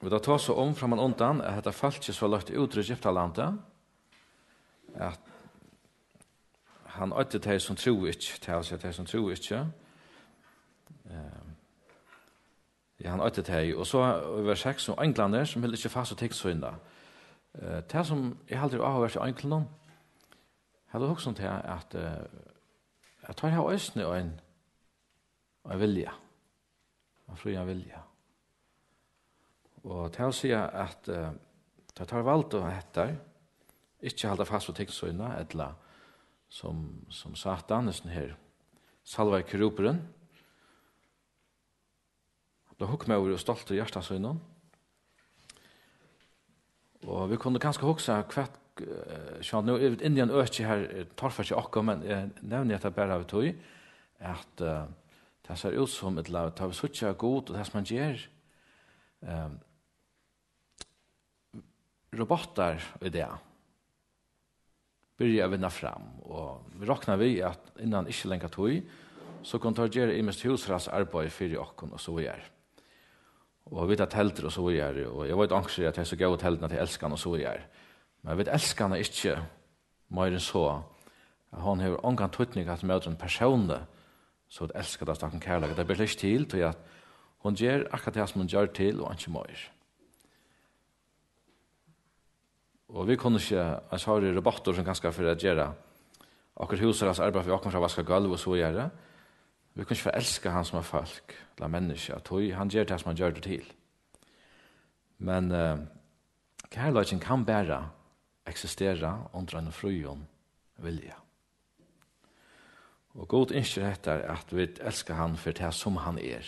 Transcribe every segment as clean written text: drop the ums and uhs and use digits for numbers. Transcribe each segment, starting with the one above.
vi da tar så om framan undan at dette falske som var lagt ut i Egyptalandet, at han ødde de som tror ikke, til å si de som tror ikke. Ja, han ødde de, og så i vers 6, og englene som heller ikke fast og tikksøyne. Det som jeg aldri har vært i englene, jeg hadde også til at jeg tar her øsne og en vilje, en fri en vilje. Og til å si at jeg tar valgt å hette, ikke holde fast på tikksøyne, eller som Satan, nesten her, salva i keroperen. Da hukk meg over og stolt i hjertasøyne. Og vi kunne ganske hukse hvert, nå er vi inni en øke her, tar for ikke akkurat, men jeg nevner at det bare av tog, at det ser ut som et lag, det har vi suttet god, og det som man gjør, roboter i det, börja vinna fram och vi räknar vi att innan inte länge tog så kan ta göra i mest husras arbete för och så vidare. Och vi tar tälter och så vidare och jag vet också att jag så gå tälterna till älskan och så vidare. Men jag vet älskan är inte mer än så. Han har ångan tutning att möta en person så att älskar det stacken kärlek. Det blir lite till till att hon gör akkurat det som hon gör till och inte mer. Og vi kunne ikke, jeg sa det roboter som ganske for å gjøre akkurat huset arbeid for akkurat vaske gulv og så gjøre. Vi kunne ikke forelske han som er folk, eller mennesker. Han gjør det som han gjør det til. Men kærligheten kan bare eksistere under en frøyen vilje. Og god innskjer etter at vi elsker han for det som han er.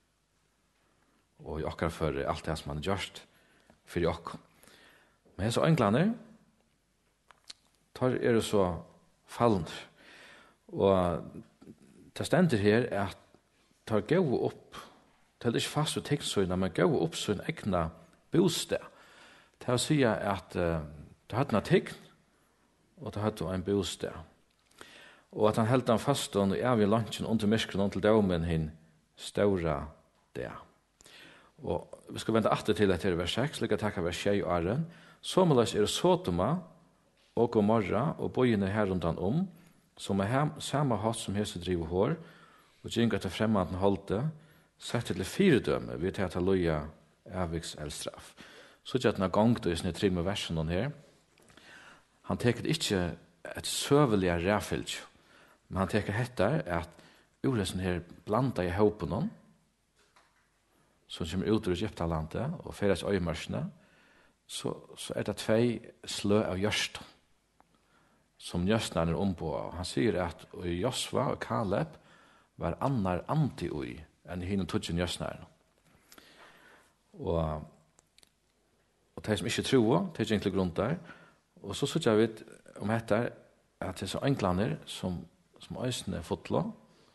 Og akkurat for alt det som han har gjort for oss. Men så englene, tar det så fallende. Og det stender her at tar gå opp, det er ikke fast og tekstøyene, men gå opp sin egna bosted. Det er å si at det hadde en tegn, og det hadde en bosted. Og at han heldte han fast og evig lunsjen under myskeren til domen hin ståra det. Og vi skal vente atter til etter vers 6, slik at takk av vers 6 og åren. Sommerløs er Sodoma og Gomorra og bøyene her rundt som er samme hatt som hese driver hår, og gjengar til fremmeden holde, sett til 4 dømme, vi tar til loja evigs elstraff. Så ikke at han har gongt i sånne 3 versene her. Han teker ikke et søvelig ræfylg, men han teker hettar at uresen her blanda i håpen som kommer ut ur Egyptalandet og feres øyemarsene, så er det 2 slø av gjørst som Jøsner er ombå. Han sier at Josva og Kaleb var annar anti-ui enn hinnom tudgen Jøsner. Og de som ikke tror, de er egentlig grunn der. Og så sier vi om dette at det er så enklaner som øysene fotla,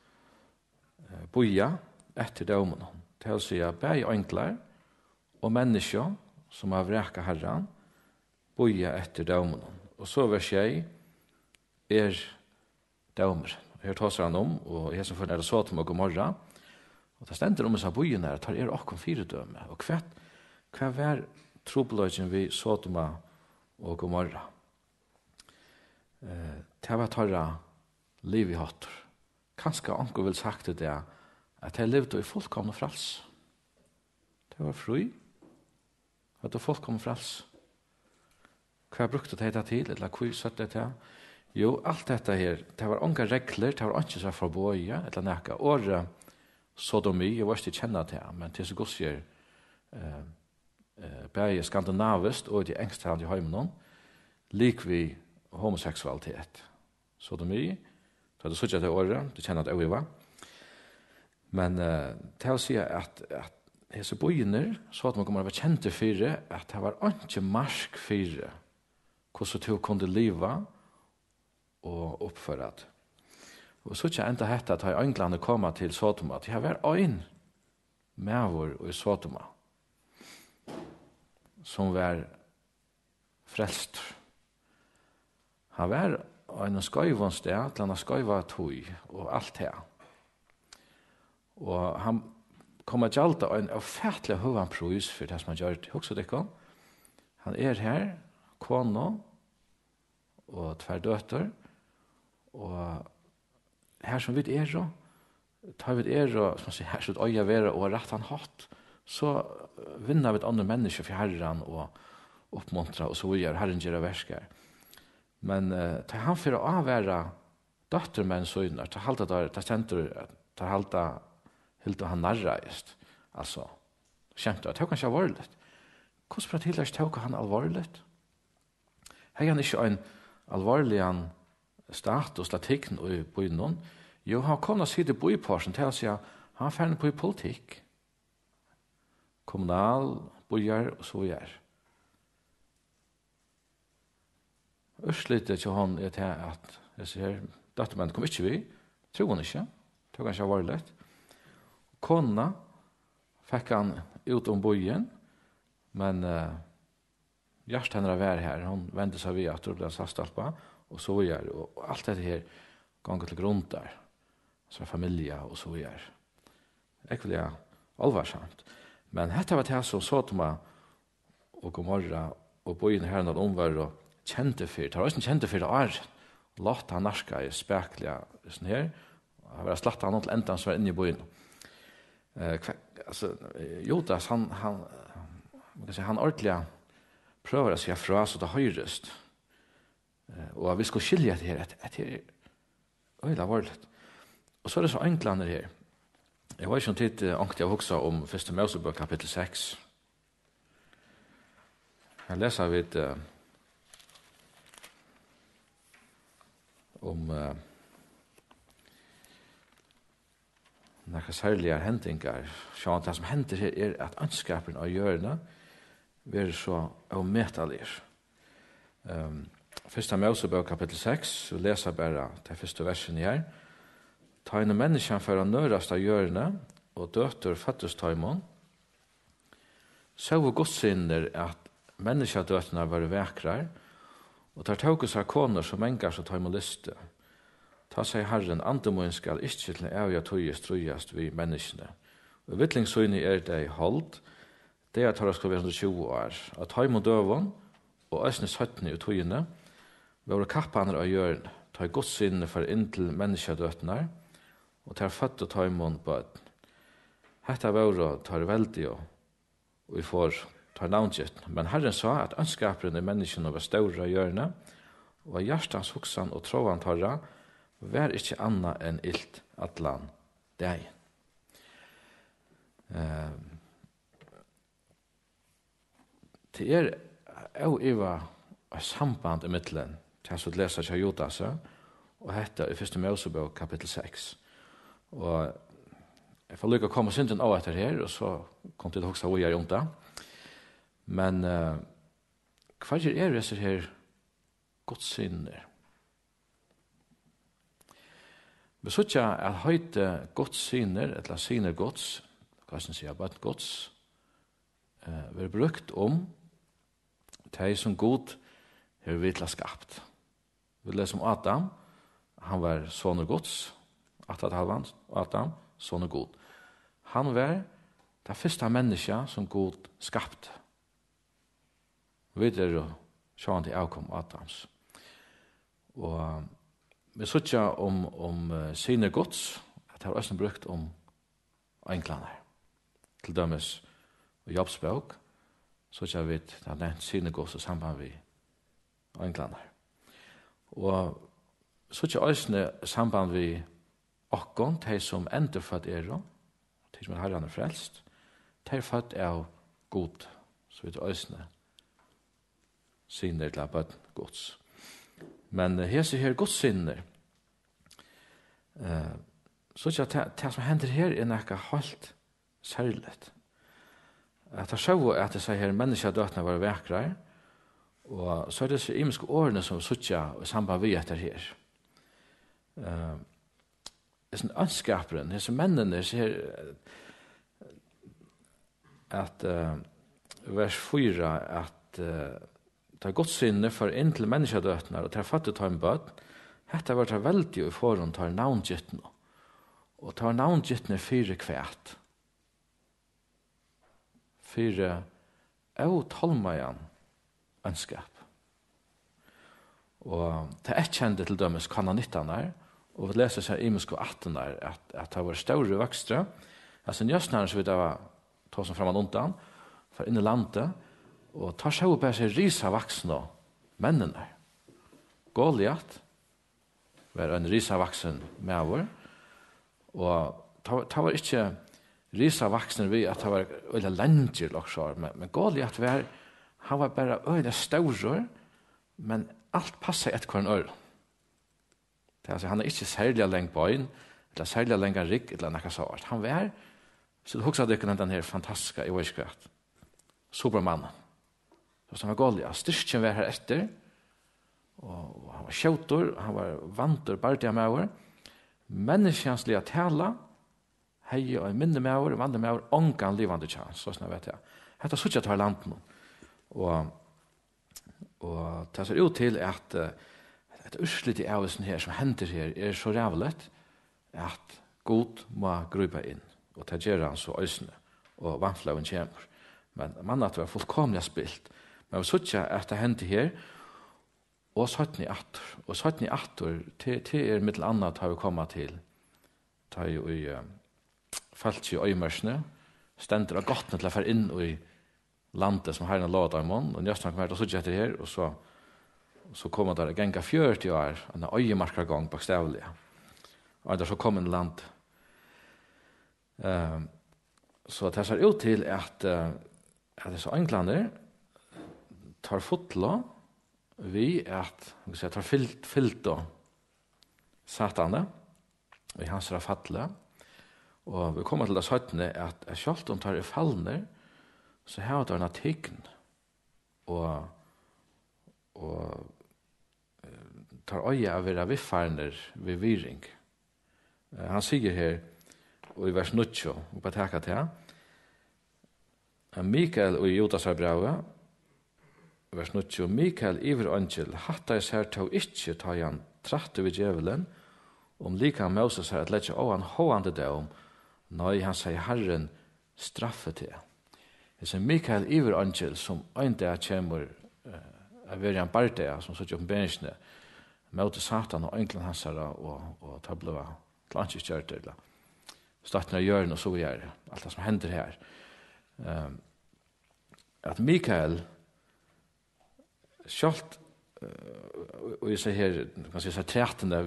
boja etter domen. Det vil si at begge enklar og mennesker som har vreka herran, boja etter domen. Og så vers 6 er domer. Her tar han og jeg som får nere Sodom og Gomorra, og det stender om disse bojene at det er okkom 4 døme. Og hva var trobeløgjen vi Sodom og Gomorra? Det var tarra liv i hatter. Kanskje anker vil sagt det at jeg levde i fullkomne frals. Det var fri. At det fullkomne frals. Hva brukte det til? Eller hva satt det til? Jo, alt dette her, det var unge regler, det var ikke så forbøye, eller nekka. Året sodomi, jeg var ikke kjenne til, men til så godt sier bare skandinavist og de engsttalende i heimen, lik vi homoseksualitet. Sodomi, det er det sånn til året, du kjenner at jeg var. Men til å si at hese bøyner, så at man kommer å være kjente for at det var ikke marsk for hvordan du kunne leve og oppføre det. Og så ikke enda hette at England kom til Sodoma, at det har vært en medvår i Sodoma som var frelst. Han var en skøyvån sted, til han skøyva tog og alt det. Og han kommer gjalda en ofertelig høvan pris for det som han gjør det. Husk det ikke. Han her, kona, og tvær døtter, og her som vi så, tar vi og, som man sier, her som vi være og rett han hatt, så vinner vi et andre mennesker for herren og oppmuntra og så videre, herren gjør versker. Men tar han for å avvære døttermenn søgner, tar halta der, tar stenter, tar halta helt han nærreist. Altså, kjent det, tar kanskje alvorlig. Hvordan for at hilder tar han alvorlig? Har han ikke en alvorlig status, latikn i byen? Jo, han kom og sier det på i porsen til å si at han er ferdig på i politikk. Kommunal, bojar og så gjør. Ørslitet til han til at jeg sier, dattermenn kom ikke vi, tror han ikke, det var kanskje alvorlig. Kona fikk han ut om bojen, men hjertet henne var her, hun vendte seg via at det ble sastalpa, og så gjør, og alt dette her ganger til grunn der, så familie og så gjør. Egentlig alvarsamt. Men dette var det som så til meg, og god morgen, og bojen her når omvar og kjente for, det var også kjente for det år, låt han narska i spekliga sånn her, og han var slatt han til enda som var inne i bojen. Altså, Jodas, han ordentlig prøver å si fra så det høyrest. Og vi skal skilje det her, at det er øyla varligt. Og så er det så enklande her. Jeg var ikke en tid ångte jeg hoksa om 1. Mosebok kapittel 6. Her leser vi om noen særlige hendingar. Så det som hender her er at anskapen av hjørnet blir så avmetalig. 1. Mosebok kapittel 6, så leser bare det første versen her. Ta en menneskene for å nørast av hjørnet, og døter føttestaimon. Så var godsinner at menneskedøtene var vekrar, og tar tåkes av koner som engar så taimon liste. Ta seg Herren, andemoen skal ikke til evig tøyest trøyest vi menneskene. Og vittlingsøyne det holdt, det er at det skal være 120 år. At taimon døvon, og øsne 17 i tøyene, var kappaner av hjørnet, ta godsinner for inntil menneskedøtene, og tar født og taimon bøten. Hetta var tar veldig og vi får tar navngitt. Men Herren sa at ønskaperen i menneskene var større hjørne, og hjertens hoksan og troan tarra var ikke anna enn ilt atlan deg. Det er også et samband i middelen til å lese til Jodas, og hette i 1. Mosebok kapittel 6. Og jeg får lykke å komme synden av etter her, og så kom til å huske hva jeg gjør det. Men hva er disse her godssynder? Vi så ikke at høyte godssynder, eller synder gods, hva skal jeg si, bare gods, vil brukt om de som god har vittla skapt. Vi leser om Adam, han var sånne gods, Adam, sånne god. Han var det første mennesket som god skapt. Videre så han til avkom Adams. Og vi så ikke om sine gods, at det var også brukt om enklene. Til dømes og jobbsbøk, så ikke vi det har nevnt sine gods og samband vi enklene. Og så ikke også samband vi okkon, de som ender født de som er herren frelst, de født av god, så vidt øsne, sinner til bøtt gods. Men her sier her godssinner, så ikke at det som hender her er noe helt særligt. At det så at det sier her menneskedøtene var vekre, og så er det så imenske årene som suttja i samband vi etter her. Disse anskaperen, disse mennene sier at vers 4 at det er godt sinne for inn til menneskedøtene og til å fatte ta en bøt. Dette var det veldig i forhånd tar navngittene og tar navngittene 4 kvært. för tolmajan ønskap. Og det kjente til dømes kanonittan der, og vi leser seg i Musko 18 der, at det var større vokstre. Altså njøstnæren så vidt det var tog som framan undan, for inn i landet, og tar seg opp seg risa voksne mennene der. Goliat var en risa voksen med og det var ikke risa voksen vi at det var øyla lenger også, men Goliat han var bare øyla større, men alt passet etter hver en øre. Han ikke særlig lenge bøyen, eller særlig lenge rygg, eller noe sånt. Han var, så du husker at det kunne den her fantastiske i vårskret. Supermannen. Så han var Goliat. Styrken var her etter, og han var kjautor, han var vantur, bardiga med menneskjanslige tala, hei og en minne med vandre med ångan livande tjans, så sånn vet jeg. Hetta suttja tar landen. Og det ser ut til at et urslit i avisen her som hender her så rævlet at God må grupa inn, og det gjør han så øysene, og vannflauen kommer. Men man at det var fullkomlig spilt. Men vi suttja at det hender her, og 17 i 8. Og 17 i 8, til mittel annet har vi kommet til. Det er jo i falt i øymørsene, stender av gottene til å fære inn i landet som herren har låt av mån, og njøstene kommer til å suttje etter her, og så kommer det genga 40 år, en øyemarkergång bakstavlig. Og så kommer en land. Så det ser ut til at disse englene tar fotla vi at tar fyllt og satane i hans fatle, og vi kommer til det 17. at selv om tar fallene, så har det en artikken og tar øye av være viffarner ved viring. Han sier her i vers 9, og på takket til Mikael og Judasar brave, vers 9, Mikael iver angel, hatta jeg ser til ikke ta han tratte ved djevelen, lika Moses her at letje av han hående det når han sier Herren straffe til. Det er Mikael iver angel som en dag kommer av være en bardea som sitter opp med benskene mot Satan og englen hans og tar blå klanskjørter eller starten av hjørnet og så gjør alt det som hender her. At Mikael skjalt og jeg ser her kan si trætene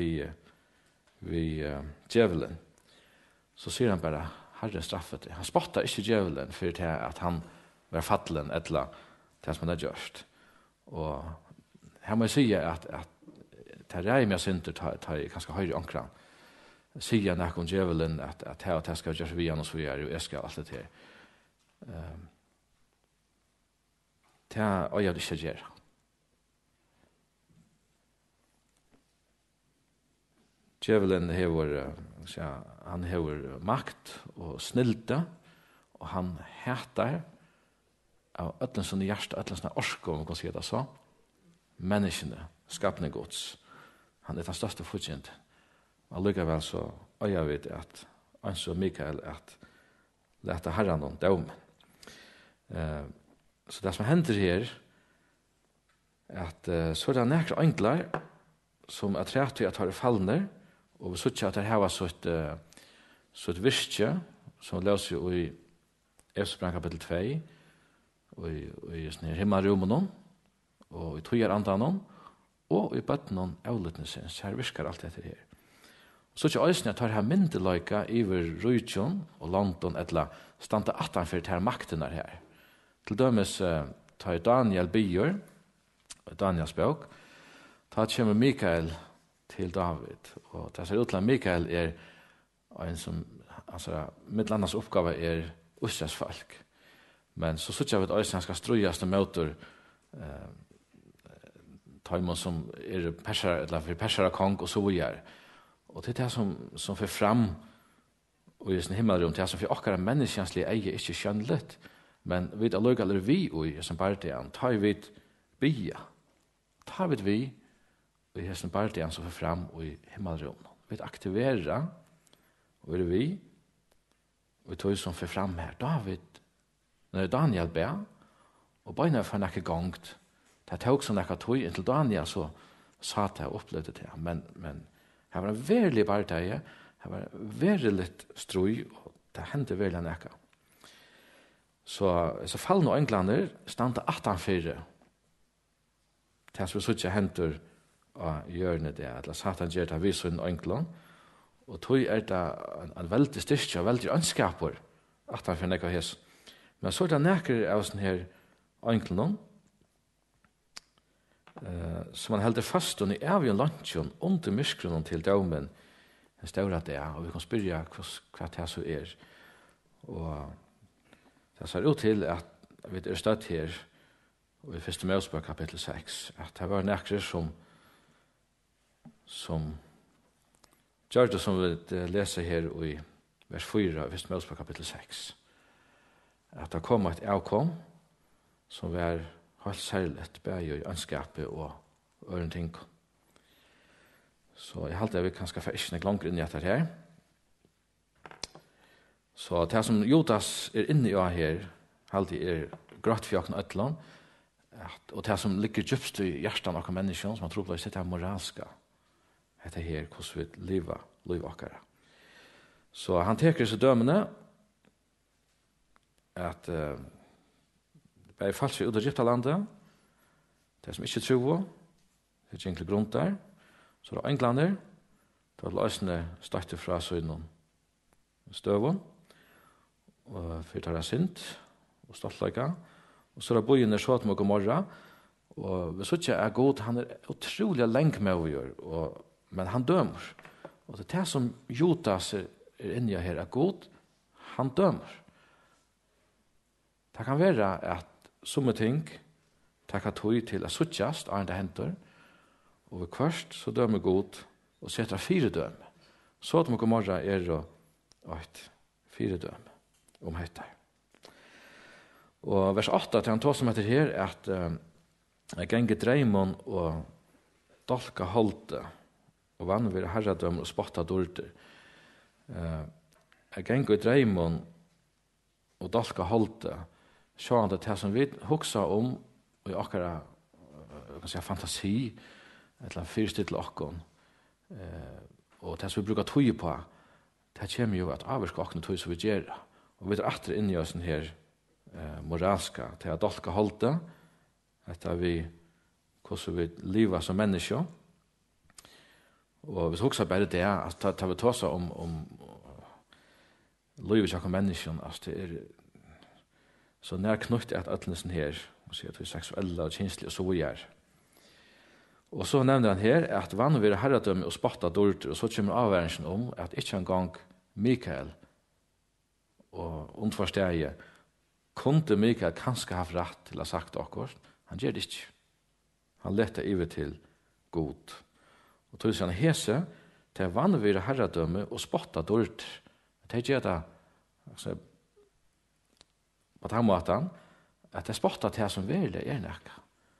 vi djevelen så sier han bare Herren straffet det. Han spottar ikke djevelen for det at han var fattelen etla det som han har gjort. Og her må jeg si at det er jeg synder tar jeg ganske høyre ankran. Sier han om djevelen at jeg skal gjøre vi han og så videre og jeg skal alt det her. Det er jeg ikke gjør. Djevelen han hever makt og snilde, og han heter av ødelen sånne hjerte, ødelen sånne orske, om man kan si det så, menneskene, skapende gods. Han den største fortjent. Og likevel så øyer vi det at anså Mikael at lette herren om dømen. Så det som hender her, at så det nekre enkler som er trett til at har fallende, og vi sier at det her var så et virke som løser jo i Efesbrand kapitel 2 og i himmelrommen og i tøyerandanen og i bøttenen avlutningsens. Her virker alt dette her. Så ikke øyne at her myndeløyka iver Rujtjon og London etla stande 18 for her makten er her. Til dømes tar Daniel Bior, Daniels bøk, ta kommer Mikael til David. Og det ser ut til at Mikael er en som, altså, mitt landes oppgave er Israels folk. Men så synes jeg at Øystein skal strøyast og møter Taimon som er persere kong og så videre. Og det er det som får fram og i sin himmelrum, det er som for akkurat menneskjenslige eier ikke skjønnlet, men vi er løyga eller vi og som bare det er, tar vi bia, tar vi og i sin bare det er som får fram og i himmelrum. Vi aktiverer og er vi og vi tar som får fram her. David når Daniel ber, og beina for nekka gongt. Det tok så nekka tog inntil Daniel så sa det og opplevde det. Men her var en verlig bardeie, her var veldig litt strøy, og det hendte veldig nekka. Så fallen og englander stande 18-4. Det som så ikke henter av hjørnet det, at Satan gjør det viser en england, og tog det en veldig styrke og veldig ønskaper 18-4 nekka hese. Men så det nekker av sånne her englander, som man heldur fast og i evig lunchen under myskronen til dømen en større det, og vi kan spørre hva det så og det ser ut til at vi støtt her og i 1. Mosebok kapittel 6 at det var nekre som gjør det som vi leser her i vers 4 i 1. Mosebok kapittel 6 at det kom et avkom som var helt særligt, bare i ønskapet og øren ting. Så jeg halte at vi kan skaffe ikke langt inn i dette her. Så det som Judas inne i her, halte grått for jakken øtland, og det som ligger djupst i hjertet av noen mennesker, som man tror på at det er moralska, dette her, hvordan vi lever akkurat. Så han teker seg dømene, at det er falsk ut av Egyptalandet, det som ikke tror, det er ikke grunn der, så det er englander, det er løsende startet fra søgnen støven, og for det er sint, og stoltleika, og så er det bøyene så til Gomorra, og hvis ikke er god, han er utrolig lenge med å gjøre, men han dømer, og det er det som Judas inne i her er god, han dømer. Det kan være at somme ting takkar tog til å suttjast av en det henter, og ved kvart så dømer god og setter 4 døme. Så at Gomorra og et 4 døme om dette. Og vers 8 til han tar som heter her at jeg genge dreimon og dolka holde og vann vil herredømme og spotta dorder. Jeg genge dreimon og dolka holde sjåan det som vi hugsa om og akkara kan säga fantasi eller fyrstill til okkon og det som vi brukar tøye på det kommer jo at avvirka okkon tøye som vi gjør og vi er atter inn i oss den her moralska til at dolka holde etter vi hvordan vi lever som mennesker og vi hugsa bare det at ta vi tåsa om livet som mennesker altså det så nær knutt at øtlesen her, og sier at vi er seksuelle og kjenslige og så vi er. Og så nevner han her at vann vil herredømme og spotta dorter, og så kommer avværingen om at ikke en gang Mikael og undforsteie kunde Mikael kanskje haft rett til å ha sagt akkurat. Han gjør det ikke. Han lette iver til god. Og tog han hese til vann vil herredømme og spotta dorter. Det gjør det altså, på den måten, at det spottet til som virkelig nekka.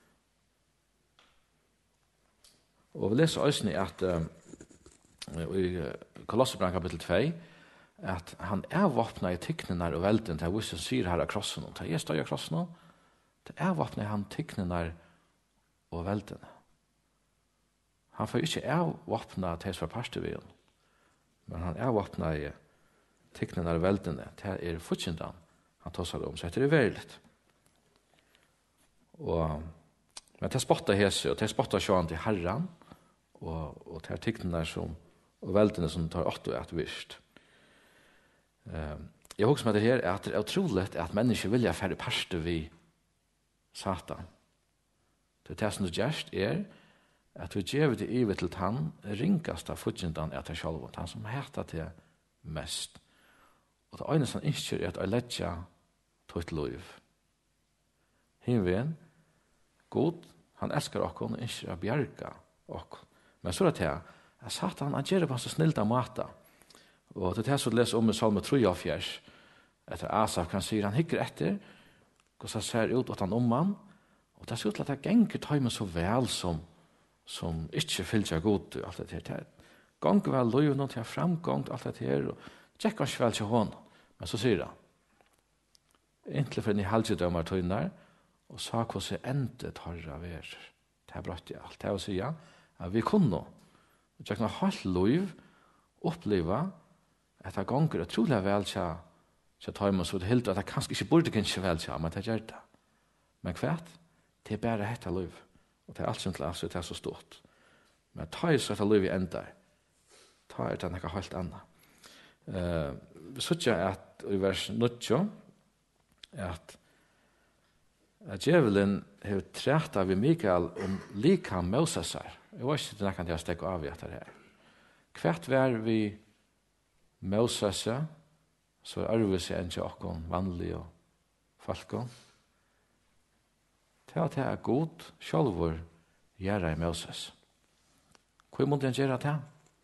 Og vi leser også at i Kolosserbrevet kapittel 2, at han våpnet i tykkene og velden til hvordan sier her av krossen. Det er støy av krossen. Det våpnet han tykkene og velden. Han får ikke våpnet til som parstevien, men han våpnet i tykkene og velden til fortjentan. Han tar seg om, så heter det veriligt. Men det spottar hese, og det spottar sjåan til herran, og det tikkene som, og veldene som tar 8 et visst. Jeg husker med det her, at det er utroligt at mennesker vilja færre parste vi Satan. Det som du gjerst at du gjev det ivet til han ringast av futjendan etter sjálvun, han som heter det mest. Og det eneste han ikke at jeg letja tøyt liv. Himven, god, han elskar okkon, og ikke å bjerga okkon. Men så det her, at Satan, han gjør det på så snilt av mata. Og det er det som leser om i Salme 3, etter Asaf, han sier, han hikker etter, hvordan han ser ut at han han, og det ser ut til at det ganger tøymen så vel som ikke fyllt seg god, alt det her. Ganger vel liv, noe til framgångt, alt det her, og tjekker han ikke vel til hånd. Men så sier han, Inte för ni halvdömar tøynar, og sa hvordan endet torra ver. Det brøtt jeg alt. Det å si at vi kunne, og jeg kunne halvt liv, oppleva at det gonger utrolig vel til tøyma, så det helt at det kanskje ikke burde kanskje vel til, men det gjør det. Men kvært, det er bare hetta liv, og det er alt som til oss, det er så stort. Men ta i så etter liv i enda, ta er det noe helt annet. Vi sier at i vers 9, at djevelen har træta vi Mikael om lika Mosesar. Jeg var ikke det kan jeg stekke av i etter her. Hvert var vi Mosesar, så arves jeg enn til okkon vanlige og falkon. Til at det er god, sjálvur gjøre i Moses. Hva måtte han gjøre til?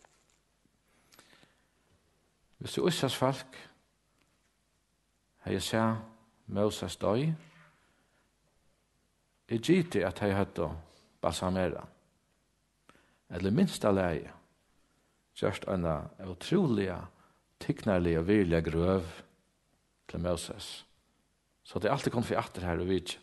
Hvis du ussas folk, har jeg sett Moses døy, er gitt at jeg hadde balsamera. Eller minst av leie, gjørst en utrolig tykknerlig og virkelig grøv til Moses. Så det er alltid kommet for atter her og vidt.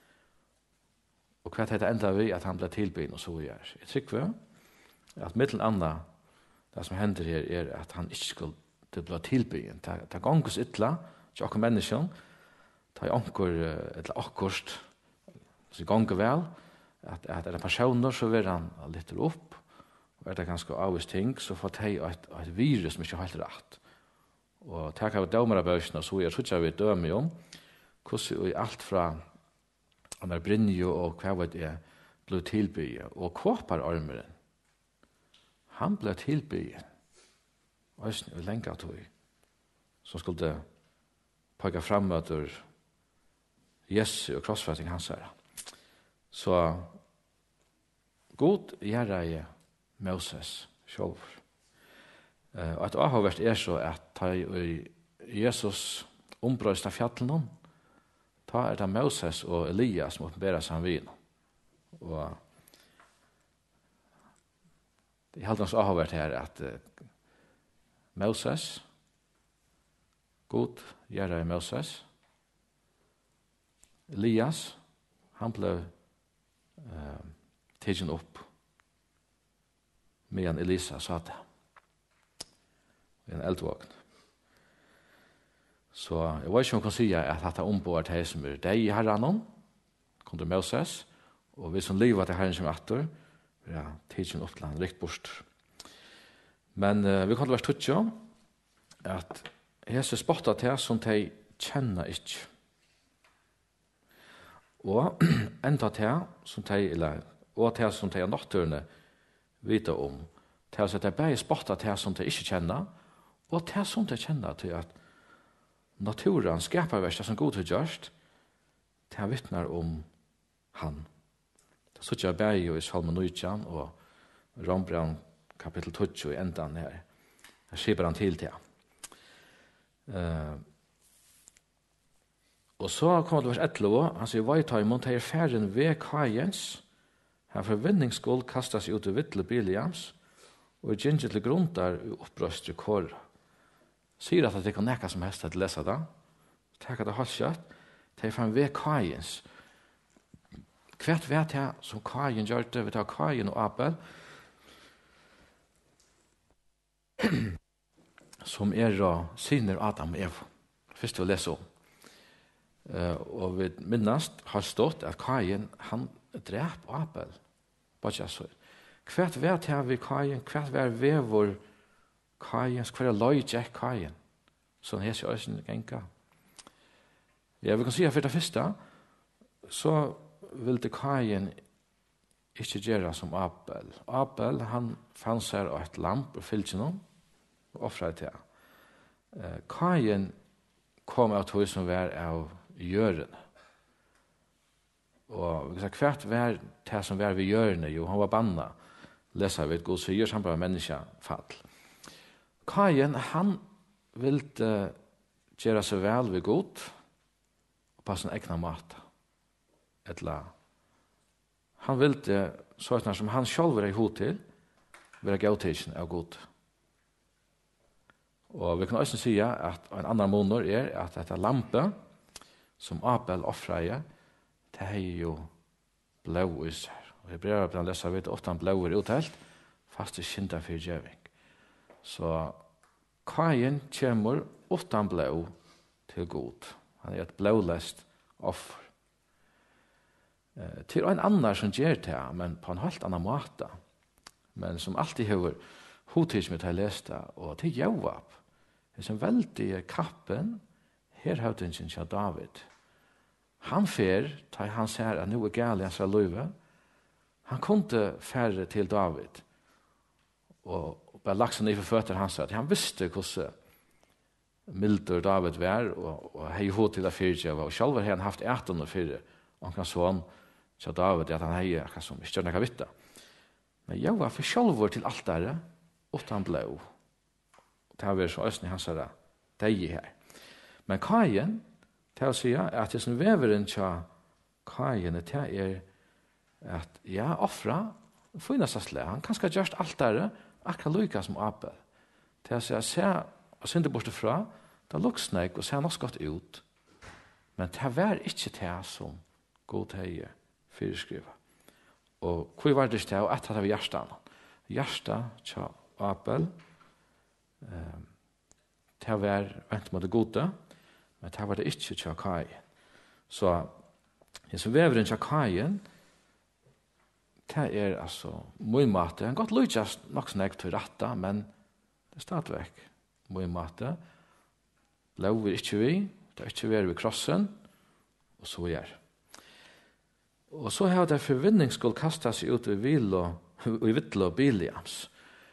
Og hva er det enda vi at han ble tilbyen og så gjør. Jeg tykker at mittelen annet, det som hender her, er at han ikke skulle bli tilbyen. Det er gongos ytla, til akkur menneskene, det er akkurst, så gonger vel, at er det personer, så vil han litt opp, og er det ganske avvis ting, så får de et virus som ikke er helt rett. Og takk av dømerabøsene, så tror jeg vi dømer om, hvordan vi alt fra han Brynjo og hva var det ble tilbygget, og kåpararmeren, han ble tilbygget, og lenge av tog, som skulle pågå frammøter Jesu og krossfæsting hans her. Så god gjør jeg Moses selv. Og et avhåvert er så at da Jesus ombrøst av fjallene, da er det Moses og Elias som åpenberer seg han vin. Og det er helt hans avhåvert her at Moses, god gjør jeg Moses, Elias, han ble tidsen opp medan Elisa sa det i en eldvågn. Så jeg vet ikke om jeg kan si at dette ombord er som er deg i herren, kommer Moses, og vi som livet til herren som er etter, ja, tidsen opp til han rikt bort. Men vi kan være støtja at Jesus spottet til som de kjenner ikke. Og enda til som de er nattørende vite om, til at de bare spottet til som de ikke kjenner, og til som de kjenner til at naturen skaper verset som god har gjort, til han vittner om han. Det så jeg bare jo i Salmen 19 og Rombrand kapittel 20 i endan her. Her skriver han til det. Og så kommer det vers 11, han sier, «Vai ta imot her færen ved kajens, her forvinningsskål kastas ut i vittle biliams, og i ginger til gruntar i opprøstre kåra.» Sier at det kan nekka som helst til å lese det. Takk at det har skjøtt. Det er færen ved kajens. Hvert vet jeg som kajen gjør det, vi tar kajen og Abel, som er syner Adam og Eva. Først til å lese om. Og vi minnast har stått at Kain, han drep Abel. Bare så. Hvert vet jeg vi Kain, hvert vet vi vår Kain, hver løy Jack Kain. Sånn hes jeg også genka. Ja, vi kan si at for det første, så vil det Kain ikke gjøre som Abel. Abel, han fann seg et lamp og fyllte noen, og offret til. Kain kom av tog som var av gjørende. Og vi kan si hvert var det som var ved gjørende, jo, han var banna, leser vi et god, så gjør han bare menneskefall. Kain, han ville gjøre seg vel ved god, og på sin egna mat. Han ville, sånn som han selv var i hod til, være gautisen av god. Og vi kan også si at en annan måneder er at dette lampe, som Abel offreie, det er jo blå i seg. Og Hebreerbrevet leser vi at ofte blå er uttalt, fast det skynda for djeving. Så Kain kommer utan blå til god. Han er et blålest offer. Til en annan som gjør det, men på en helt annan måte. Men som alltid har hotids med å lese det, og til Joab. Det er som veldig kappen, her høvdingen til David. Han fer, da han ser at nå er gale hans løyve, han kunne færre til David, og bare lagt seg ned for føtter hans, at han visste hvordan milder David var, og hei hod til det fyrtjøva, og selv har han haft 18 og 4, og han sånn, så David, at han hei, akkurat som ikke gjør noe vitt. Men jeg var for selv til alt der, utan blå. Det har vært så østning hans her, deg her. Men Kain, til å si at det som veveren til Kain, det er at ja, offra, finnes det slag. Han kan skal gjøre alt der, akkurat lykka som Abel. Til å si at se, og synde borte fra, da luksnek og ser nok godt ut. Men det var ikke det som god heier fyrskriva. Og hvor var det ikke det? Og etter det var hjertet. Hjertet til Abel, det var vent mot det gode, men det var det ikke til Kain. Så det som veveren til Kain, det er altså mye mate. Han godt lykkes nok snakk til retta, men det er stadigvæk mye mate. Lov er ikke vi, det er ikke vi ved krossen, og så gjør. Og så har det forvinning skulle kaste seg ut i Vittel og Biliams.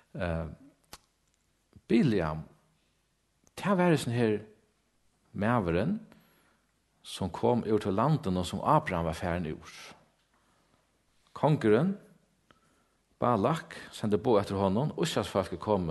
Biliam, det var sånn her maveren som kom ut til landet og som Abraham var ferdig ur. Kongeren, Balak, sendte bo etter honom, og folk kom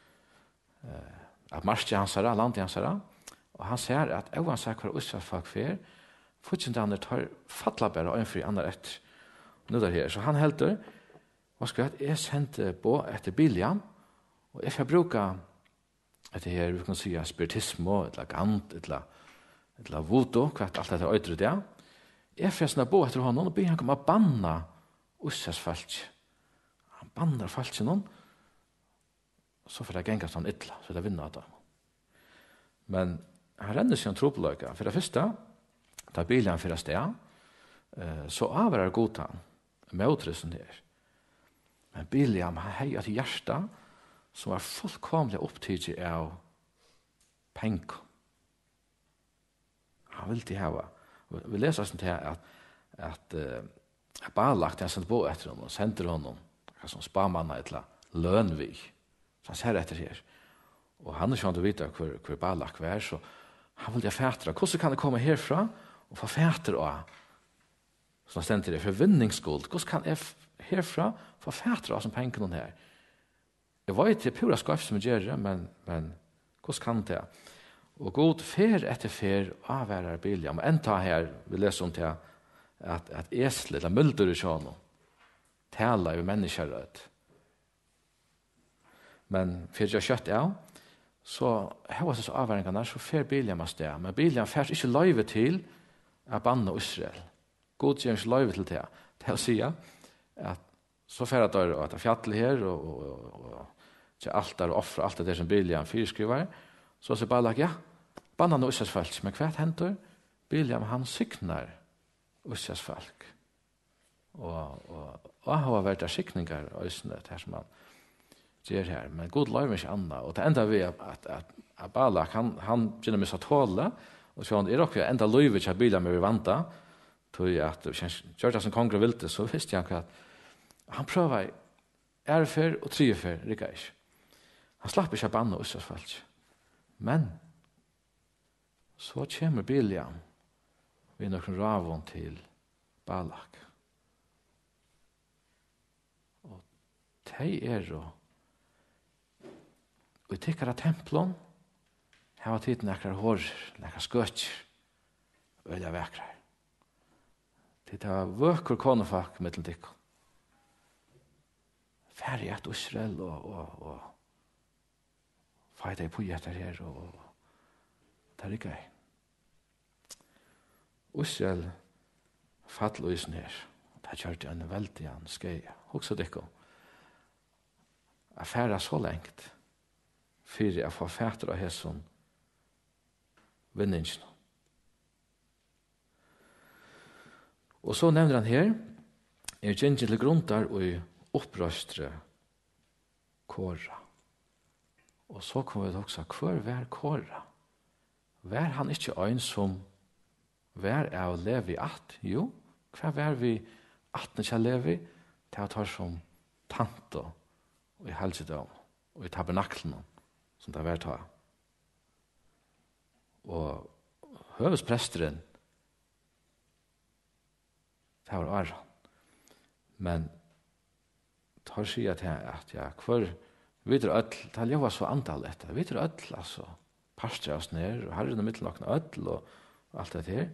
at marsje hans herre, landet hans herre, og han sier at uansett hva folk fer, fortjentene tar fattla bare og innfri andre etter. Nå der her. Så han helter, hva skal jeg sendte bo etter Biliam, og jeg får bruke etter her, vi kan si spiritismo, eller gant, eller voto, hva alt dette øyder det. Jeg får sende bo etter honom, og begynner han komme å banna Ussas falsk. Han bannar falsk noen, så får det gengast han ytla, så det vinner det. Men han renner seg en tropeløyga. For det første, da bilen fyrir sted, så avvarar god han, med her. Men Biliam, han hei at hjärsta, som var fullkomlig opptidlig av penk. Han vil til hava. Vi leser sånn til at Balak, han sendte bo etter honom, sender honom, som spamanna etla lønvi. Så han ser etter her. Og han er ikke å vite hvor Balak var, så han vil fætra. Hvordan kan det komme herfra og få fætra av? Så han stender det, forvinningsskuld. Hvordan kan jeg herfra få fætra av som penger noen her? Jeg var ikke pura skøft som jeg gjør det, men hvordan kan det? Og god fer etter fer avværer Biliam. Men enda her, vi leser om til at eslet, eller mulder i kjønne, taler jo menneskerød. Men for jeg kjøtt av, så har jeg så avværingene, så fer Biliam av sted. Men Biliam fer ikke løyve til å banne Israel. God gjør ikke løyve til det. Det å si at så fer at det er fjallet her, og til alt der offre, alt det som Biliam fyrskriver, så sier Balak, ja, banne noe Israels folk. Men hva henter? Biliam, han sykner Israels folk. Og han har vært der sykninger, og det her som han gjør her. Men god løyve ikke annet. Og det enda vi at Balak, han begynner med seg tåle, og så er det enda løyve ikke at Biliam er vant tror jeg at gjør det som konger vil det, så visste jeg at han prøver ærefer og tryefer, rikker ikke. Han slapp ikke av banne Israels folk. Men så kommer Biliam ved noen ravon til Balak. Og de er og i tikkere templon her var tiden nekker hår, nekker skøtjer, veldig vekkere. Det er vøkker konefak med til tikk. Ferdig at Israel og feita i pujjeter her og det er ikke. Israel fall og isen her. Det kjørte en veldig skei. Også det ikke. Affæra så lengt for å få fætter av hæsson vinningen. Og så nevner han her gjengen til grunnar og opprøstre Kora. Og så kommer vi også, hvor var Kora? Var han ikke en som var av Levi 8? Jo, hva var vi 18 ikke Levi? Det var tar som tant og i helsedom og i tabernaklen som det var ta. Og høvespresteren det var Aron. Men tar sig at ja, hvor vi tror ødel, det er jo så antall etter, vi tror ødel, altså, pastor oss ned, og herren i middelnåkene ødel, og alt det her.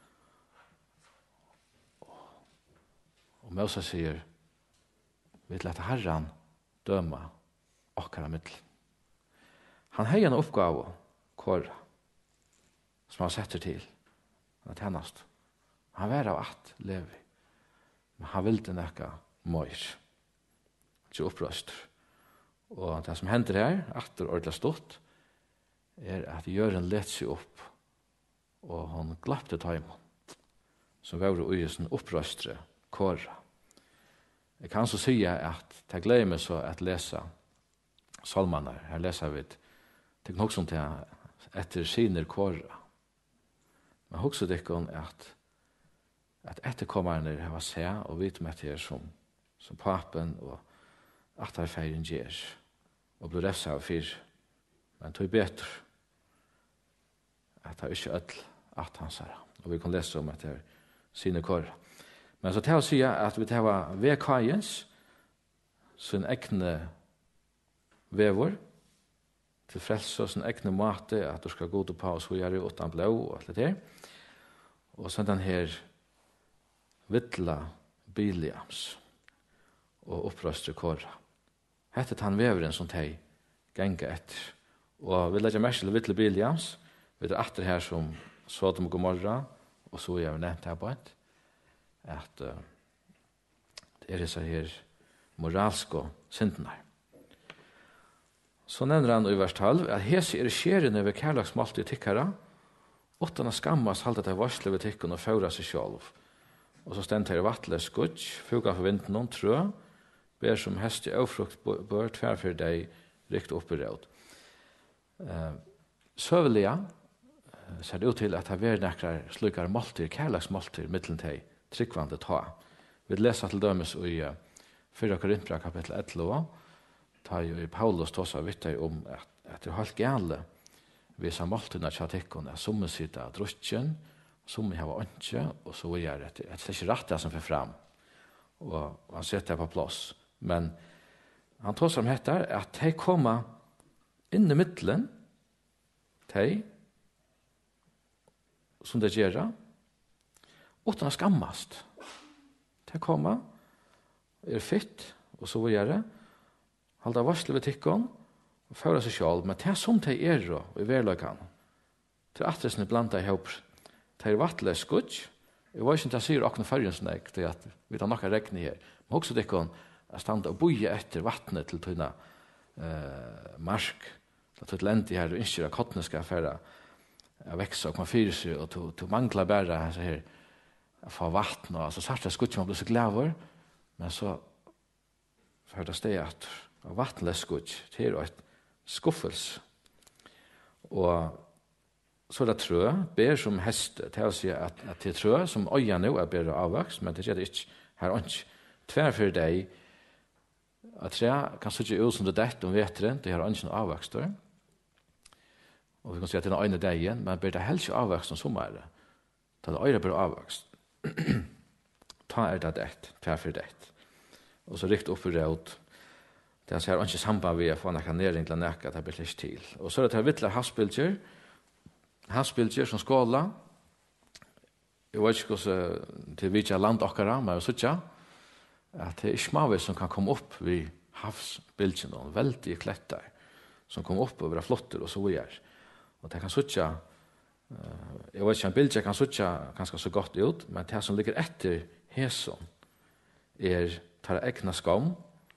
Og Moses sier, vi vil lette herren døme okkara middel. Han har en oppgave, Kora, som han setter til, han tennast. Han var av at levi, men han ville nekka møyr, ikke opprøst. Og det som hender her, etter ordentlig stått, at Jørgen let seg opp, og han glappte taimon, som var ui sin opprøstre Kora. Jeg kan så si at det gleder meg så at lese salmene. Her leser vi det nok som til etter siner Kora. Men også det kan at etterkommerne har se og vite med det som papen og at det er feiren gjør og blir refset av fyr. Men det er bedre at det er ikke ødel at han sier. Og vi kan lese om at det er sine Kora. Men så til å si at vi tar ved kajens sin egne vever til frelse og sin egne mate at du skal gå til på oss og gjøre utan blå og alt det der. Og så den her vittla Biliams og opprøstre Kora. Hette han veveren som de ganga etter. Og vi legger mest til vittla Biliams. Vi er etter her som Sodom og Gomorra og så jeg har nevnt her på et at det er disse her moralske syndene. Så nevner han i vers 12 at hese er skjerene ved kærlagsmålt i tikkere, åttan av skammas halda det varsle ved tikkene og føra seg selv. Og så stendt her vattle skutsk, fuga for vinden og trø, ber som heste avfrukt bør tverfyr deg rikt opp i råd. Søvelige ser det ut til at det er nekkere slukere måltyr, kærlagsmåltyr, mittelen til tryggvande ta. Vi leser til dømes i 4 Korinthbrev kapittel 11, ta jo i Paulus tåsa vittig om at det er helt gale visa måltuna tjatikkene, som sitter av drutjen, som har ønske, og så er det ikke rett det som får fram. Og han setter det på plass. Men han tåsa om dette at de kommer inn i middelen, de som det gjør, utan att skammast. Det kommer, er fitt, og så gjør det, halda varsle ved tikkene, og føra seg selv, men det er som det er og i verløkene. Til atresene blanda i håp, det er vattelig skudsk, jeg vet ikke om det sier akkurat fargen som jeg, det er at vi tar noe regn her, men også tikkene er stand og boie etter vattnet til tøyna marsk, til et lente her, og innskjer at kottene skal fære vekse og komme fyre seg, og til mangler bare her, få vatten, og så sagt jeg skutt man blir så glad men så for det steg at vatten er skutt til et skuffelse. Og så er det trø, ber som hest, til å si at det er trø, som øya nå er bedre avvokst, men det er ikke her ikke. Tver for deg, at tre kan sitte ut som det dette om veteren, det har ikke noe avvokst. Og vi kan si at det er en dagen, men det er helst ikke avvokst som sommer. Det er øyre bedre avvokst. Ta er det tver for det. Og så rikt opp i råd. Det er ikke samband ved å få noen nering til å nekke at det blir litt til. Og så er det her vittler havsbilder som skåla. Jeg vet ikke hvordan til vi ikke har land okkara, men jeg synes ikke at det er smavis som kan komme opp ved havsbildene, veldig kletter som kommer opp og være flotter og så videre. Og det kan sitte Jag vet inte om bilden kan sucha ganska så gott ut, men det som ligger efter häson tar egna skam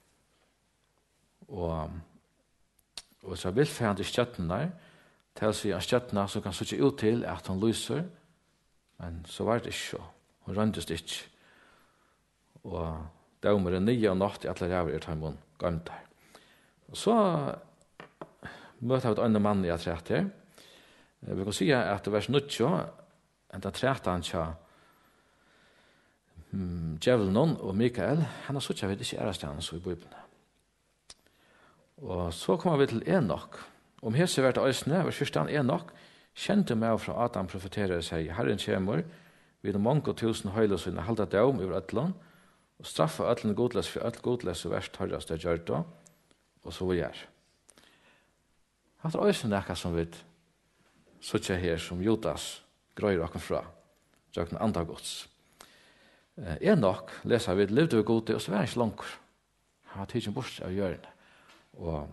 och så vill färd i stjärnan där till sig en stjärna som kan sucha ut till att hon lyser, men så var det inte så. Hon röntdes inte. Og dømeren 9 og natt i alle ræver tar man gømt der. Og så møter vi et andre mann i at rett her. Vi kan si at vers 9, enda træt han til djevelen og Mikael, han har suttet ved ikke ærestene så i Bibelen. Og så kommer vi til Enok. Om hese vært øysene, vers 1, Enok, kjente meg fra Adam profeterer seg, Herren kommer, vid mange tusen høyløsene halda døm over øtlen, og straffa øtlen godles for øtlen godles og verst hørres det gjør da, og så vi gjør. Hatt øysene nekka som vi suttet her som Judas grøyer okken fra, jøkken andagods. Enok leser vi levde vi gode, og så var han ikke langer. Han har tidsen bort av hjørnet. Og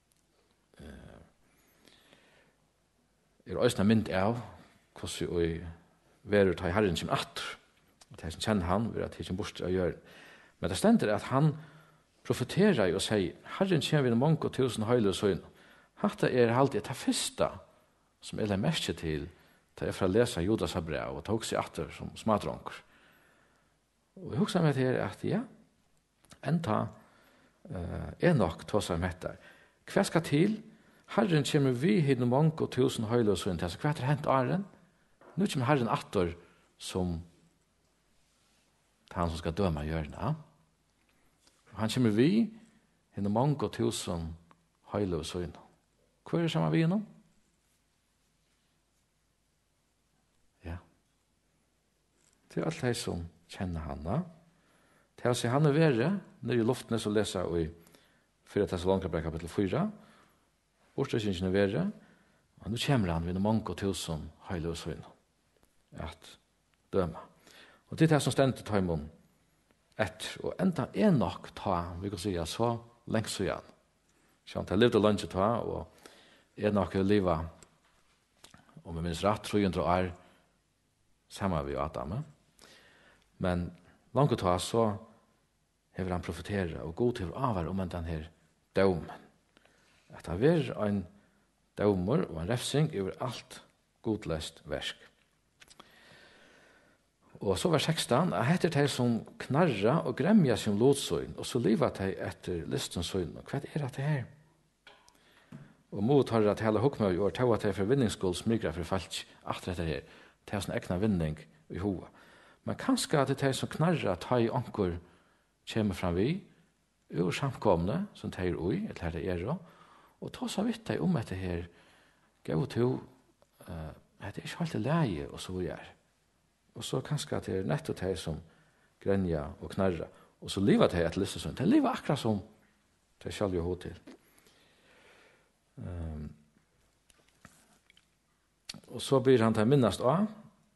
øysene mynd av hvordan vi verur ta Herren som atter. Og det som kjenner han, vil at tidsen bort av hjørnet. Men det stender at han profeterer og sier, Herren kommer vi mange tusen høyler og søgn. Hatta alltid det første som jeg la mest til, da jeg fra lese Judas brev, og tok seg atter som smadronker. Og jeg husker meg til at ja, enda Enok tog seg med der. Hva skal til? Herren kommer vi hit mange tusen høyler og søgn til, så hva er hent Aren? Nu kommer Herren atter som han som skal døme hjørnet. Han kommer vi henne mange tusen høyler og søgn. Hvor er det sammen vi gjennom? Ja. Det er alt de som kjenner han. Til å si han verre, når i luftene så leser vi 4 Thessalonikerbrev kapittel 4, Bortstøysingen verre, og nå kommer han ved mange tusen høyler og søgn at døme. Og det er det som stendet til tøymon etter, og enda nok ta, vi kan si, så lengst så igjen. Så han levde lunch ta, og nok livet, om jeg minns rett, 300 år, sammen med Adam. Men langt ta, så har han profeteret, og god til å avvære om den her dømen. At det er en dømer og en refsing over alt godlest versk. Og så var 16, jeg heter de som knarra og gremja sin lotsøyn, og så livet de etter listens søyn. Og hva er det her? Og mot har at hele hukme i år, til at de for vinningsskuld smygra for falsk etter dette her, til sin egna vinning i hova. Men kanskje at det er de som knarra ta i anker kommer fram vi, ur samkomne, som de er ui, eller det er og ta så vidt de om dette her, gav til at det er ikke alltid leie, og så vi er. Og så kanskje at det er nettopp de som grenja og knarra, og så livet de et listesund. De livet akkurat som de selv gjør til. Og så blir han til minnast av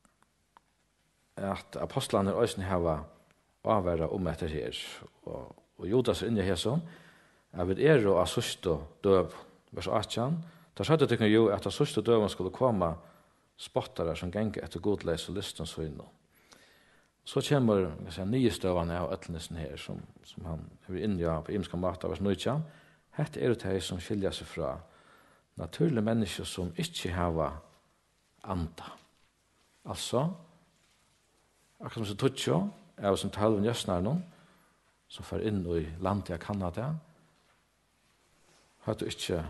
at apostlene også har avværet om etter her. Og Judas inni her sånn, jeg vet og assust og døv, vers 18, da sa det jo at assust og døven skulle komme spottare som gänger efter godleis og listen så innom. Så kommer nye støvene av øtlenesen her, som han er inne av på imska mat av vers 19. Hette er det som skiljer seg fra naturlige mennesker som ikke har anda. Altså, akkurat som så tutsjo, er som 12 jøsnerne, som får inn i landet av Kanada, har du ikke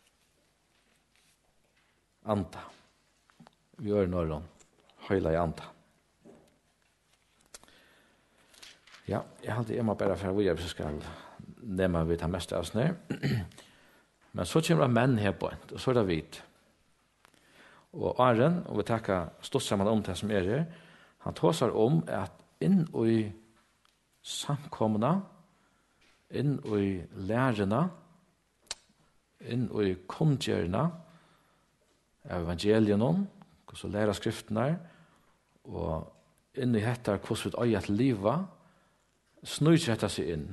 anda. Vi gjør noen høyla i anda. Ja, jeg halte må bare for å gjøre, så skal nevne vi ta mest av oss ned. Men så kommer det menn her på, og så er det vidt. Og Aren, og vi takker stått sammen om det som er her, han tåser om at inn i samkomna, inn i lærerne, inn i kundgjørene av evangelien, så læra skriftene, og inn i dette hvordan vi øyer til livet, snur dette seg inn,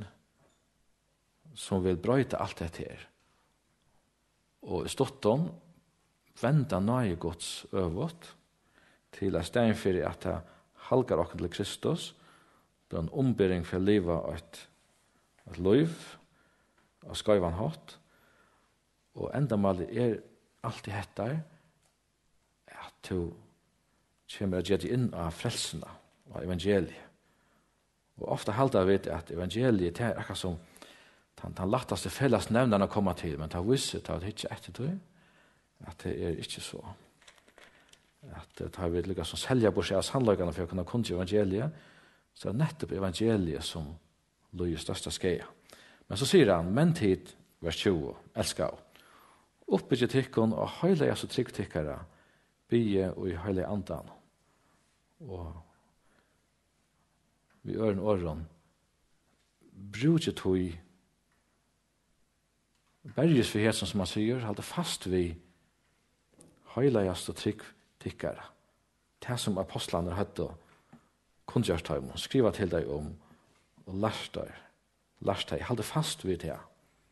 som vil brøyte alt dette her. Og i ståtten venda nøye Guds øvåt til at stein for at det halgar okken til Kristus, det er en ombering for livet et liv av skøyvan hatt, og endamålet alltid hettar at du kommer å gjøre inn av frelsene og evangeliet. Og ofte halda vi at evangeliet er akkurat som den lattaste felles nevneren å komme til, men det viser at det ikke etter det, at det ikke så. At det har vi lykkes som selger bort seg av sannløkene for å kunne kunngjøre evangeliet, så er det nettopp evangeliet som lyder største skeia. Men så sier han, men tid, vers 20, elsker av. Oppbygge tikkun og høyleia så trygg tikkara, bygge og i høyleia andan. Og vi øren åren, bruke tog, bergesfriheten som man sier, halte fast vi høyleia så trygg tikkara. Det som apostlene hadde kunngjørt dem, skriva til deg om, og lært deg, halte fast vi det.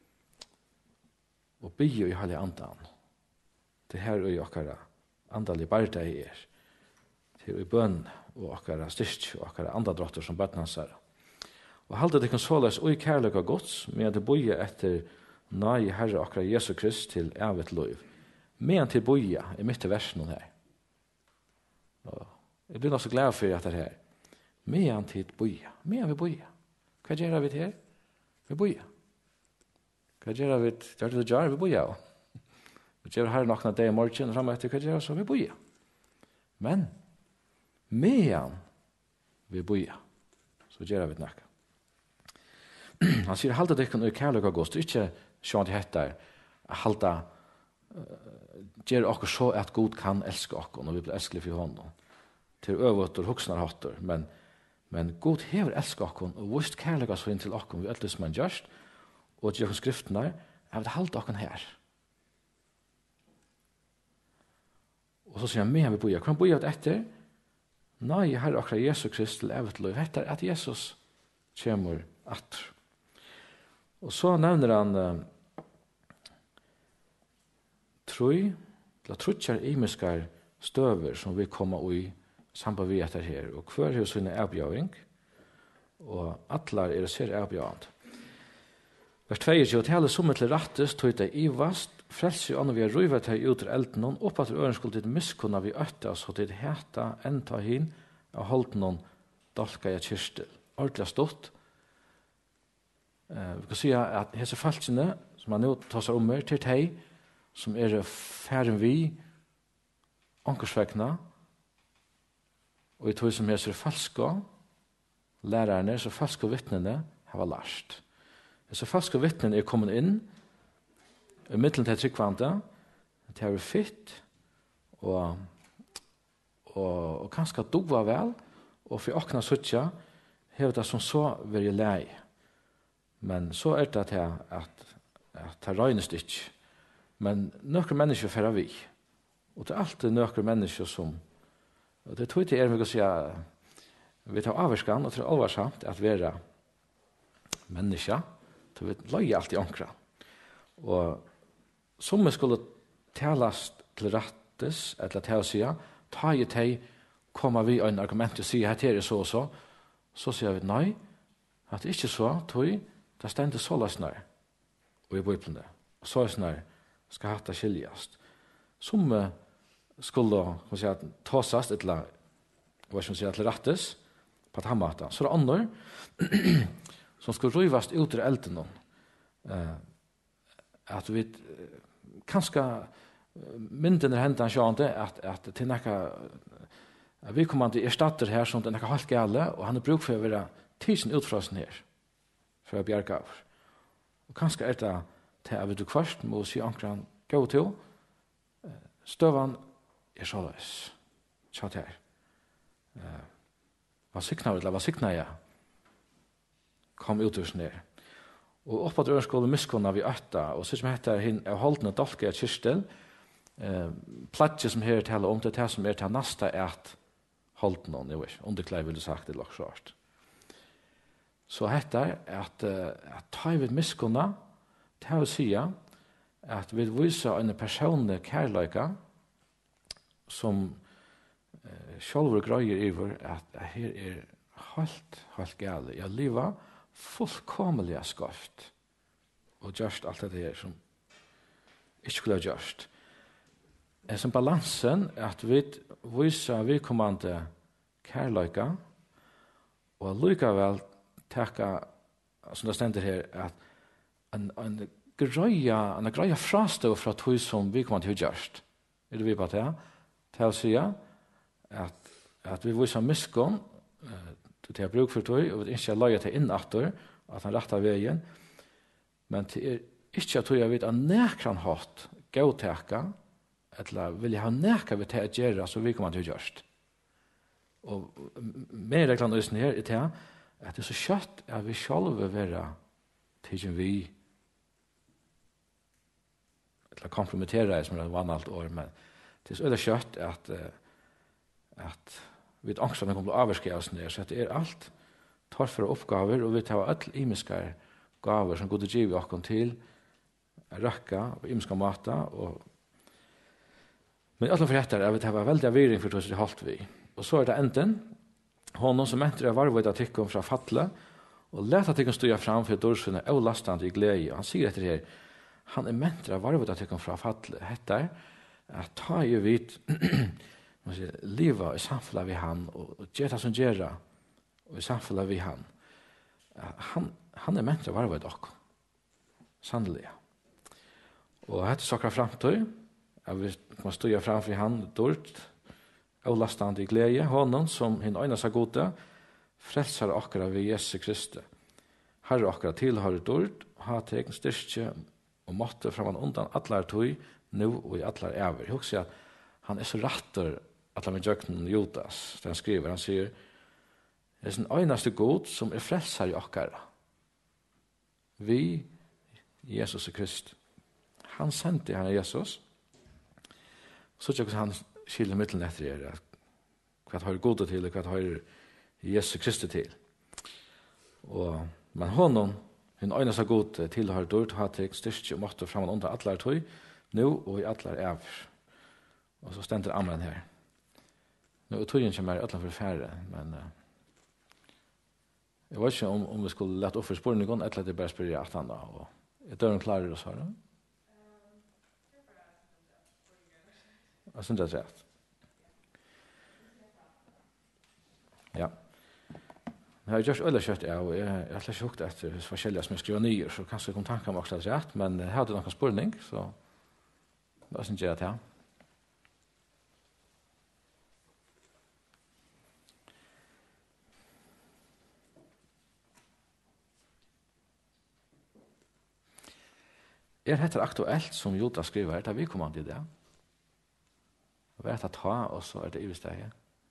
Og bygge i høyleia andan. Det her er jo akkara andalig barda er. Det er i bønn og akkara styrk og akkara andadrotter som bøtnansar. Og halte det konsoles og i kærløk av gods, med det bøye etter nøye Herre akkara Jesu Krist til evet liv. Men til bøye i midt i versen her. Og jeg blir også glad for at det her. Men til bøye. Men vi bøye. Hva gjør vi her? Vi bøye. Hva gjør vi? Det er det gjør vi bøye av. Vi gjør her noen dag i morgen og fremme etter hva gjør så vi bøye. Men medan vi bøye, så gjør vi nok. Han sier, halte det ikke noe kærlig og gost, ikke sånn til dette, halte gjør dere så at Gud kan elske dere når vi blir elskelige for hånden. Til øvrigt og hoksner hatter, men Gud hever elske dere og vist kærlig og så inn til dere, vi alt det som han gjørst, og til dere skriftene, jeg vil halte dere her. Og så sier han, men vi bøyer. Hva bøyer vi etter? Nei, Herre akkurat Jesus Krist til evet liv. Etter at Jesus kommer atter. Og så nevner han trutjar imiskar støver som vi kommer i samband vi etter her. Og hver har sin erbjøring, og atlar ser erbjørende. Vers 22, og tale som til rattes, tog det i vast, frelse og vi har røyvet her ut til elden, og opp at øren skulle til miskunna vi øtte oss, og til heta enta hin, og holdt noen dalka i kyrstel. Ordentlig stått. Vi kan si at hese falskene, som han nå tar seg om her, til deg, som færen vi, ankersvekna, og i tog som hese falska, lærerne, så falska vittnene, har lært. Hese falska vittnene kommet inn, i middelen til tryggvante, det er fitt, og kanskje dova vel, og for åkna suttja, hever det som så vil lei. Men så det at det røynes ikke. Men nøkre mennesker fører vi. Og det er alltid nøkre mennesker som, og det tror jeg vi kan si, vi tar averskan, og det er alvarsamt at vi mennesker, så vi løyer alltid ankra. Og som vi skulle talast til rattes, eller til å si, ta i teg, kommer vi en argument og sier, her er så og så, så sier vi, nei, at det ikke så, tog, det stendte så løsner, og i bøyplene, og så løsner skal hatt det skiljast. Som skulle, kan si, tåsast, eller, hva skal man si, til rattes, på et hammata. Så det andre, som skulle røyvast ut i elden, at vi kanskje mynden hendan sjående at til nekka vi kommer til erstatter her som det er nekka halvt gale og han bruk for å være tisen utfrasen her for å bjerga av og kanskje det til at vi du kvart må si ankran gå til støvan så løs tjatt her hva sikna jeg kom utfrasen her og oppe at ørenskålet miskunna vi øtta, og så som heter hinn av holdene dalke et kyrstel, platsje som her taler om det som til nasta et holdene, jeg vet, underklei vil du sagt det lagt svart. Så heter at ta vi miskunna, til å si at vi viser en personlig kærløyka som sjálvur greier iver at her helt gale. Jeg lever fullkomelig skøft og gjørst alt det her som ikke skulle ha gjørst. Som balansen at vi viser vedkommende kærløyka og likevel teka, som det stender her, at en greia frastøv fra tog som vedkommende har gjørst. Det vi på det? Til å si at vi viser miskunn til å bruke for tog, og vi ikke løye til innatter, at han rettar veien, men til ikke at jeg vet at nekran hatt gauteka, eller vil jeg ha neka vi til å gjøre, så vi kommer til å gjørst. Og mer reglene løsene her er til at det er så kjøtt at vi selv vil være til vi eller kompromittere som er et vanligt år, men det er så kjøtt at vi angstene kommer til å avvarske oss ned, så det er alt tørre oppgaver, og vi tar alle imiske gaver som Gud giver oss til røkka og imiske mater, men i alle fall etter, jeg vet det var veldig avvirring for det holdt vi. Og så er det enden, honom som enter av varvøyda tikkum fra fatle, og leta tikkum stuja fram for dorsfunnet og lastande i glede. Og han sier etter her, han er mentra varvøyda tikkum fra fatle. Hetta at ta i vidt liva i samfunnet vi han, og gjeta som gjera, og i samfunnet vi han. Han er mentra varvøyda okkur. Sannelig. Og hette sakra framtøy, at vi kan stuja fram for han dort, og lastande i glede, honom som hinn øyna seg gode, frelsar okkara ved Jesu Kristi. Herre okkara tilhører dort, ha tegn styrke og måtte framan undan allar tøy, nu og i allar ever. Jeg husker at han er så rattur allar med jøknen Judas, det han skriver. Han sier, det er sin øynaste god som er frelsar i okkara. Vi, Jesus Krist. Han sendte han Jesus, så tjekk han skiljer mittelen etter er hva har godet til og hva har Jesus Kristus til. Men honom, hun øyne seg god til har dårlig hatt jeg styrke og måtte frem under atler tøy, nå og i atler ever. Og så stender amen her. Nå er tøyen kommer i atler for færre, men jeg vet ikke om vi skulle lette opp for spørningen, eller det bare spørre at han da. Er døren klarer å svare? Jeg synes det er rett. Ja. Jeg har gjort øyne kjøtt, og jeg har ikke hukt etter forskjellige som jeg skriver nye, så kanskje jeg kom tanke om også det er rett, men jeg hadde noen spørning, så hva synes jeg at ja. Dette aktuelt som Jota skriver, det vi kommer til det. Hva er det å ta, og så er det i stedet.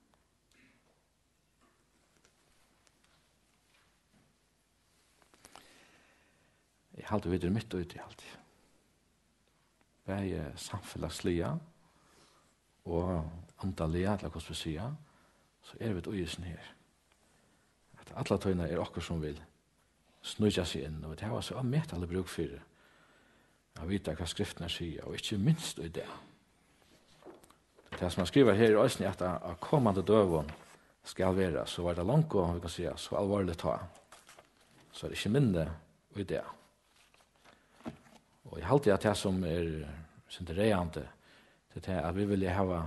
Jeg halte videre midt ute i alt. Vi er samfunnslige og antallige, eller hva skal vi si, så er vi et øyesen her. At alle tøyene er akkurat som vil snøyja seg inn, og det har også med alle bruk for det. Jeg vet hva skriftene sier, og ikke minst i det. Det som han skriver her i Øysen er at kommande døven skal være, så var det langt og vi kan si, så alvorlig ta. Så er det ikke mindre i det. Og jeg halte at det som er sinterreande, det er at vi vil ha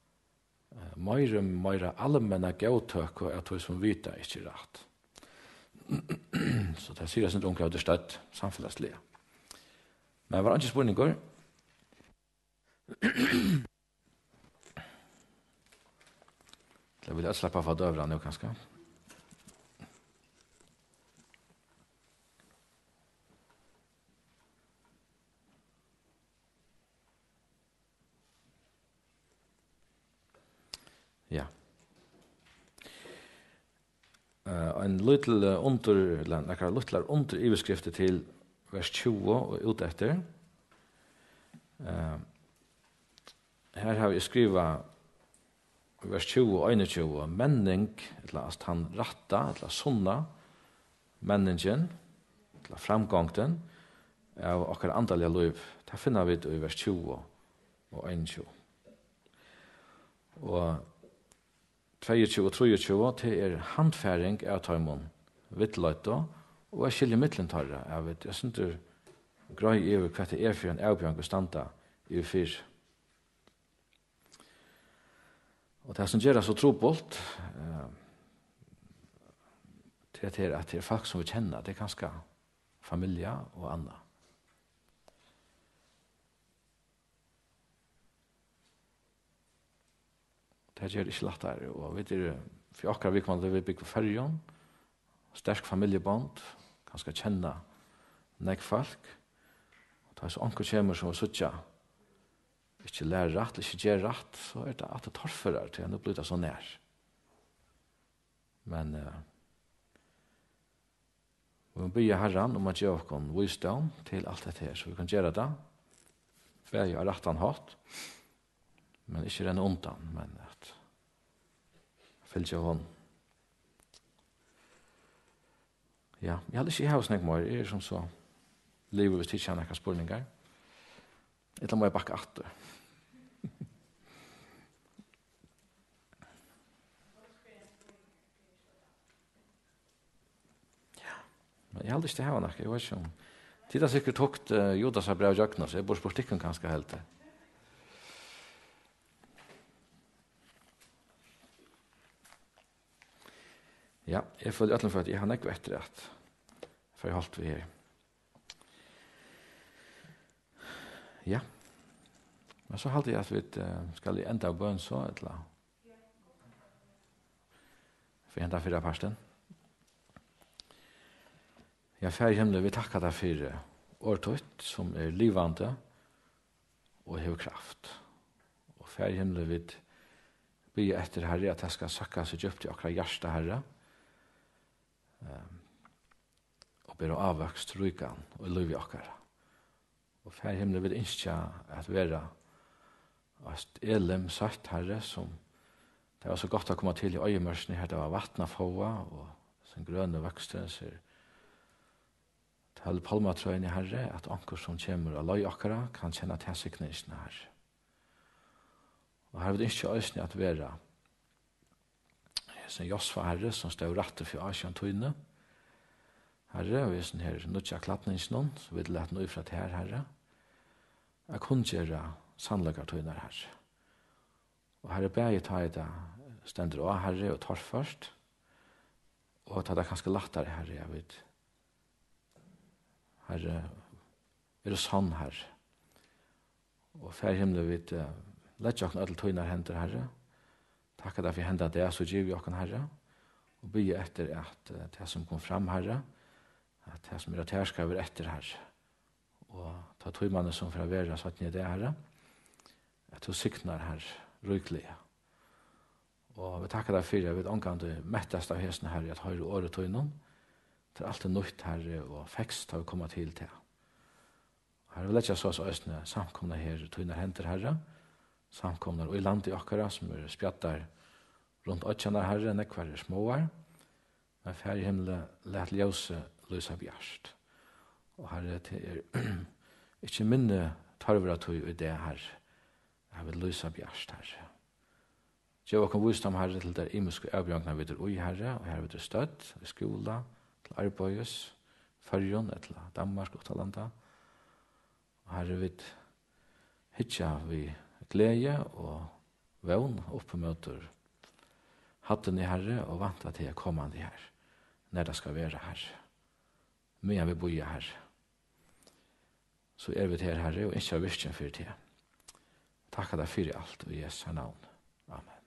mer allmänna gautøk og at vi som vita ikke rett. Så det sier jeg sin omkring det støtt samfunnslige. Men det var ikke spørninger. Jeg vil slappe av døvra nå, kanskje. Ja. En liten under iverskriftet til vers 20 og ut etter. Her har vi skrivet vers 20 og 21, menning, eller at han ratta, eller sunna, menningen, eller framgångten, av akkurat andalige liv. Det finner vi i vers 20 og 21. Og 22 og 23 til handfæring av tøymon vittløyta og skilje mittlentarra. Jeg synes det grøy over hva det for en avbjørn å standa i fyr. Og det som gjør det så trobult til at det folk som vi kjenner, det er ganske familie og annet. Det gjør det ikke lettere, og vet du, for akkurat vi kommer til å bygge fergen, sterk familiebånd, ganske kjenne nek folk, og det er så anker kommer som er suttja, ikke lære rett, ikke gjøre rett, så er det at det torfører til å bli det så nær. Men vi må bygge Herren om at gjøre oss visdom til alt dette her, så vi kan gjøre det. For jeg har rett han hatt, men ikke renne undan, men at fylke hon. Ja, jeg hadde ikke hatt snakk mer, jeg som så livet hvis ikke kjenner noen spørninger. Etter må jeg bakke atter. Men jeg hadde ikke hatt noe, jeg vet ikke om. Tid har sikkert tåkt Judas har brev jøkna, så jeg bor på stikken ganske helt. Ja, jeg føler øtlen for at jeg har nekve etter at for jeg holdt vi her. Ja. Men så halte jeg at vi skal enda av bøn så, eller for enda fyra parsten. Ja, fær i himmelen, vi takkar deg for årtøyt som er livande og hever kraft. Og fær i himmelen, vi be etter Herre at jeg skal sakka seg opp til akkurat hjärsta Herre, og ber å avvokst rykan og løy vi okkara. Og fær himmelen vil innskja at vera et elem sagt Herre som det var så godt å komme til i øyemørsene her, det var vattna fåa og sin grønne vokster ser til palmatrøyene Herre at anker som kommer og løy okkara kan kjenne til sikningsene Herre. Og her vil innskja øysene at vera som Josfa Herre, som stod rette for Asian tøyne. Herre, og vi er sånn her nødja klattningsnån, så vil lete noe fra til her, Herre. Jeg kunne gjøre sannlegger tøyner, Herre. Og Herre, ber jeg ta i det stender av, Herre, og tar først. Og ta det ganske lettere, Herre, jeg vet. Herre, er det sann, Herre. Og fær himmelen vet, lett jeg alle tøyner henter, Herre. Takk at jeg får hende det, så gjør vi okken Herre, og be etter at det som kom fram Herre, at det som er at her skal være etter Herre, og ta tøymane som for å være satt ned det Herre, at du sikner Herre rykelig. Og vi takker deg for, jeg vet omgang det mettest av hesten Herre, at høyre året tøynen, til alt er nøyt Herre, og fekst har vi kommet til til. Herre, vi lett jeg så østene samkomne her, tøyner henter Herre, samkomner og i landet i okkara som er spjattar rundt åttjana Herre, nekvar er småar, men fær i himmelen let ljøse lysa bjørst. Og Herre, det er ikke minne tarvra tøy i det Herre, jeg vil lysa bjørst Herre. Gjør okken visdom Herre til der imuske avbjørngna videre ui Herre, og her videre støtt, i skola, til arbeids, fyrjon, til Danmark og Talanda. Og Herre, vi hitja vi glede og vevn oppmøter hatten i Herre og vanta til å komme an i her når det skal være her men vi bor her så er vi til Herre og ikke har virkjen for det takk deg for alt og i Jesu navn. Amen.